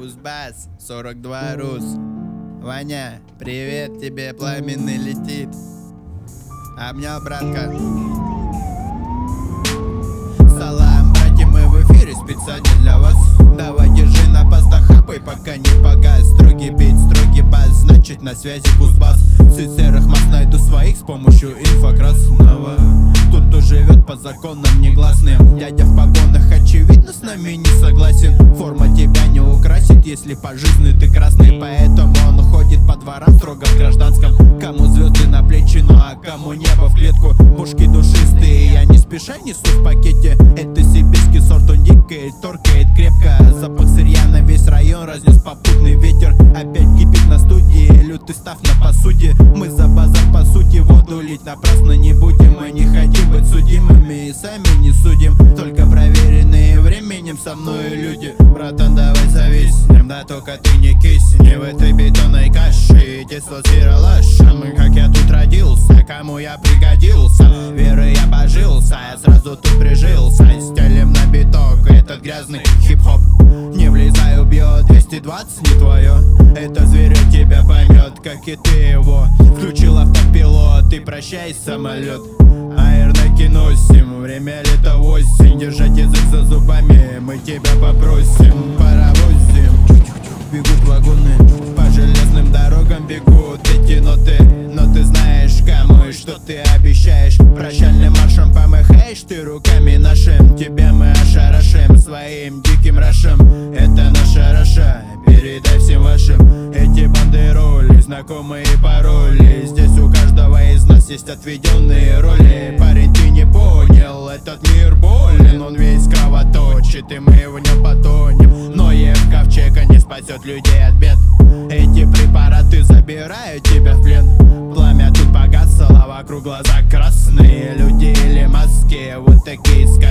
Кузбасс, 42 Рус. Ваня, привет тебе, пламенный летит. Обнял, братка. Салам, братья, мы в эфире специально для вас. Давай, держи на постах, хапай, пока не погас. Строгий бит, строгий бас, значит на связи Кузбасс. В серых масс найду своих с помощью инфокрасного. Тут кто живет по законам негласным. Дядя в погонах, очевидно, с нами не согласен. Форма тебя не украсит, если по жизни ты красный. Поэтому он ходит по дворам строго в гражданском. Кому звезды на плечи, ну а кому небо в клетку. Пушки душистые, я не спеша несу в пакете. Это сибирский сорт, он дикает, торкает крепко. Запах сырья на весь район разнес попутный ветер. Опять кипит на студии, лютый став на посуде. Мы за базар по сути, воду лить напрасно не будем. Мы не хотим быть судимыми и сами не судим. Только проверенные временем со мной люди. Братан, давай зависнем, да только ты не кисни в этой бетонной каше. И дислоцировал как я тут родился, кому я пригодился. Веры я пожился, я сразу тут прижился. Стелим на биток этот грязный хип-хоп. Не влезай, убьет 220, не твое. Это зверь тебя поймет, как и ты его. Включил автопилот и прощай, самолет. Аэрнаки носим, время лето осень. Держать язык за зубами, мы тебя попросим. Паровозим, бегут вагоны, по железным дорогам бегут эти ноты. Но ты знаешь, кому и что ты обещаешь. Прощальным маршем помахаешь ты руками нашим. Тебя мы ошарашим своим диким рашем. Это наша Раша, передай всем вашим. Эти бандероли, знакомые пароли. Здесь у каждого из нас есть отведенные роли. Парень, ты не понял, этот мир болен. Он весь кровоточит, и мы в нем потонем. Но в ковчега не спасет людей от бед. Эти препараты забирают тебя в плен. Пламя тут погасло, вокруг глаза красные. Люди или маски, вот такие